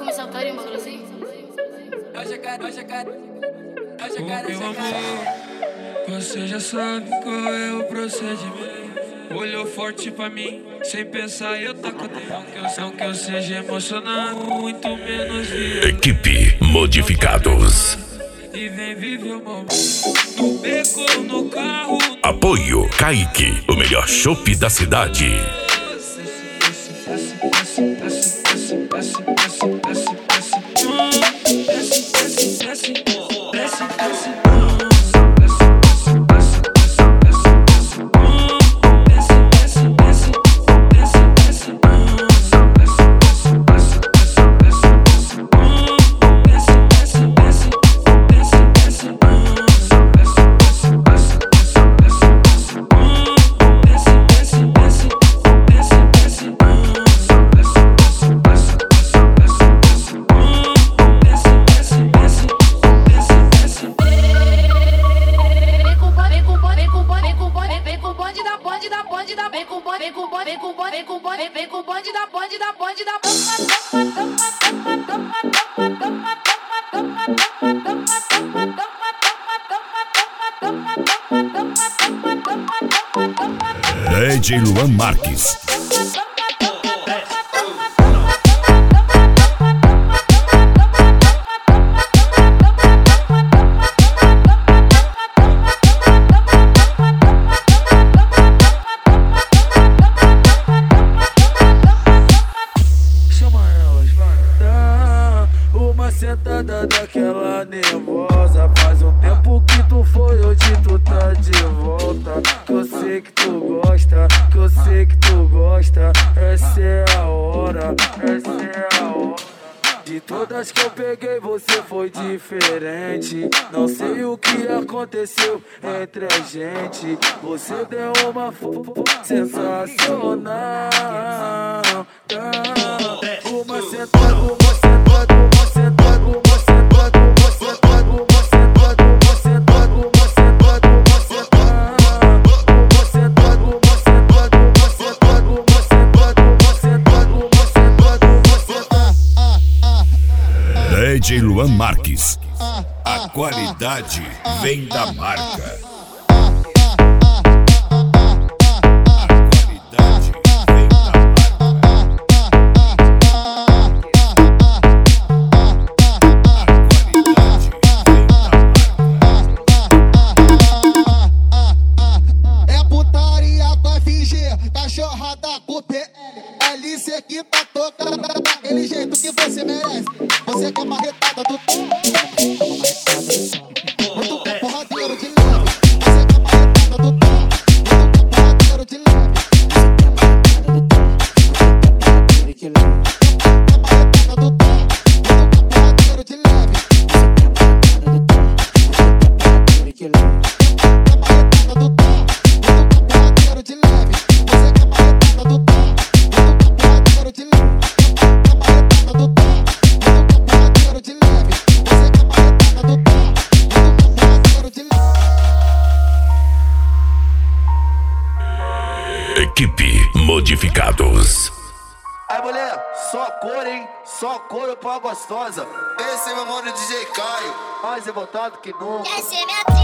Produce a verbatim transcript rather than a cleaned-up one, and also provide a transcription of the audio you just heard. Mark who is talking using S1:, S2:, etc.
S1: começar a tarimba, bagulho assim?
S2: Ô meu amor, você já sabe qual é o procedimento. Olhou forte pra mim, sem pensar eu taco dentro. Não que eu, não que eu seja emocionado, muito menos violento.
S3: Equipe Modificados.
S2: E vem viver o momento. No beco ou no carro.
S3: Apoio Kaique, o melhor chopp da cidade. D J Luan Marques.
S2: Chama elas, vai. Dá uma sentada daquela nervosa. Faz um tempo que tu foi, hoje tu tá de volta. Que eu sei que tu gosta, que eu sei que tu gosta. Essa é a hora, essa é a hora. De todas que eu peguei você foi diferente. Não sei o que aconteceu entre a gente. Você deu uma foto sensacional. Uma sentada, uma sentada, uma sentada, uma sentada, uma sentada, uma sentada, uma sentada, uma sentada, uma sentada, uma sentada, uma sentada, uma sentada, uma sentada, uma sentada, uma sentada, uma sentada.
S3: D J Luan Marques. A qualidade vem da marca.
S4: Cachorrada com P L, cê que tá tocando daquele jeito que você merece. Você que é marretada do tom, muito porradeiro de leve. Você que é marretada do tom, muito porradeiro de leve. Você que é marretada do tom, muito porradeiro de leve. Você que é marretada do tom, muito porradeiro de leve.
S3: Equipe Modificados.
S5: Aí, mulher, só cor, hein? Só couro pra gostosa. Esse é meu mano D J Caio, mais revoltado que nunca.
S1: Essa é minha